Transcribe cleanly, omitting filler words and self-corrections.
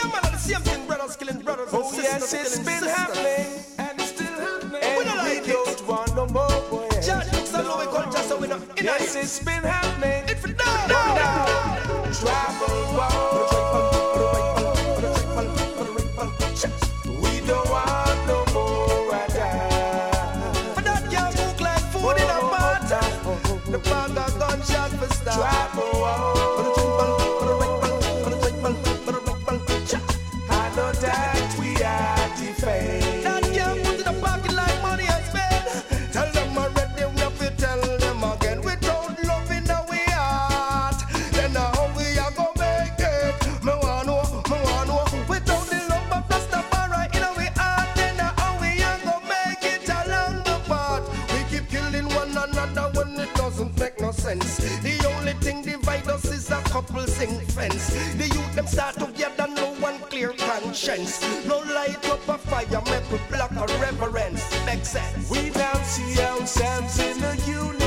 man, the same thing, brothers killing brothers. Oh yes, it's been happening, and it's still happening. And we don't want no more. Yes, it's been happening. It's now. Travel wall. We don't want no more at all. For that young look like food in a pot. The bag of gunshot for start. Travel wall. I know that we are defaced. That young put in the pocket like money I spend. Tell them already, we have to tell them again. Without love in our heart, then how we are gonna make it? Me wanna know. Without the love of Rastafari in our heart, then how we are gonna make it along the path? We keep killing one another when it doesn't make no sense. The only thing divide us is a couple zinc fence. The youth them start together, no one clear conscience. No light up a fire, make we block a reverence. Makes sense. We now see ourselves in the union.